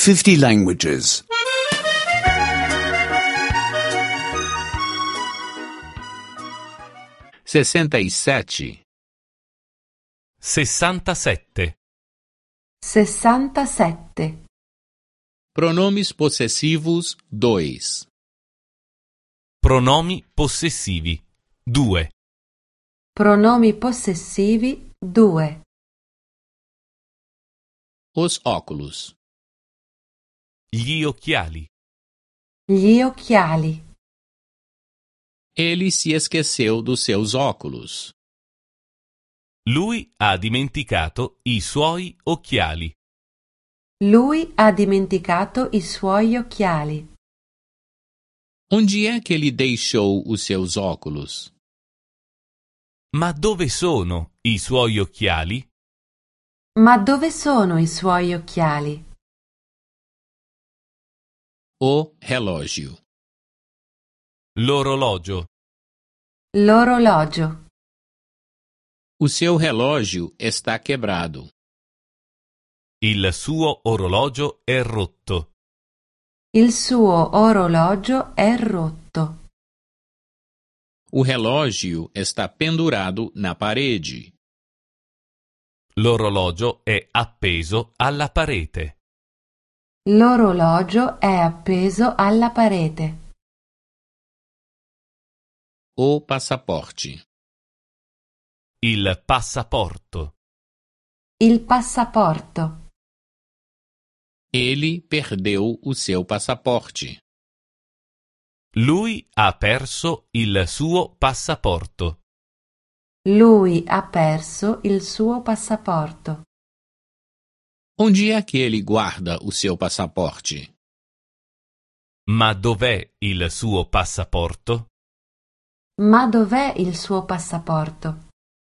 50 languages. 67. 67. 67. Pronomes possessivos 2. Pronomi possessivi 2. Pronomi possessivi 2. Os óculos. Gli occhiali. Gli occhiali. Ele se esqueceu dos seus óculos. Lui ha dimenticato i suoi occhiali. Lui ha dimenticato i suoi occhiali. Onde é que ele deixou os seus óculos? Ma dove sono i suoi occhiali? Ma dove sono i suoi occhiali? O relógio. L'orologio. L'orologio. O seu relógio está quebrado. Il suo orologio è rotto. Il suo orologio è rotto. O relógio está pendurado na parede. L'orologio è appeso alla parete. L'orologio è appeso alla parete. O passaporte. Il passaporto. Il passaporto. Ele perdeu o seu passaporte. Lui ha perso il suo passaporto. Lui ha perso il suo passaporto. Onde é que ele guarda o seu passaporte? Ma dov'è il suo passaporto? Ma dov'è il suo passaporto?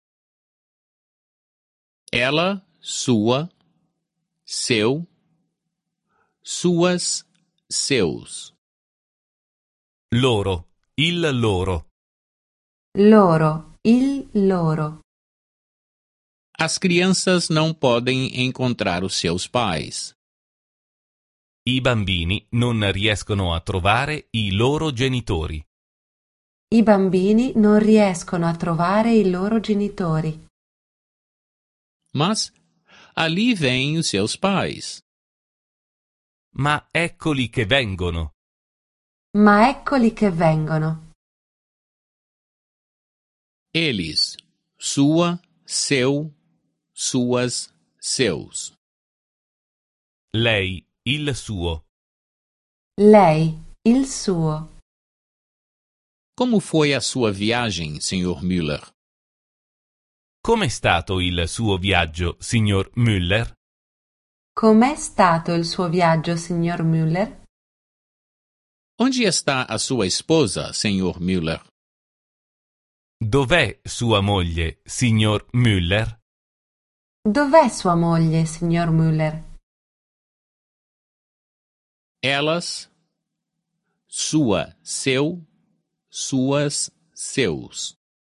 Ela, sua, seu, suas, seus. Loro, il loro. Loro, il loro. As crianças não podem encontrar os seus pais. I bambini non riescono a trovare i loro genitori. I bambini non riescono a trovare i loro genitori. Mas ali vêm os seus pais. Ma eccoli che vengono. Ma eccoli che vengono. Eles, sua, seu, suas, seus. Lei, il suo. Lei, il suo. Como foi a sua viagem, Sr. Müller? Com'è stato il suo viaggio, signor Müller? Com'è stato il suo viaggio, signor Müller? Onde está a sua esposa, Sr. Müller? Dov'è sua moglie, signor Müller? Dov'è sua moglie, signor Müller? Elas, sua, seu, suas, seus.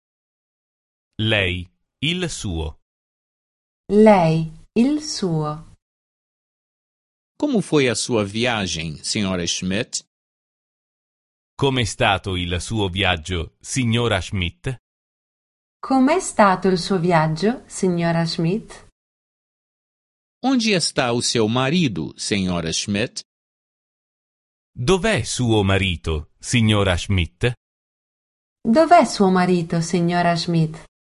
Lei, il suo. Lei, il suo. Como foi a sua viagem, Sra. Schmidt? Com'è stato il suo viaggio, signora Schmidt? Com'è stato il suo viaggio, signora Schmidt? Onde está o seu marido, Sra. Schmidt? Dov'è suo marito, signora Schmidt? Dov'è suo marito, signora Schmidt?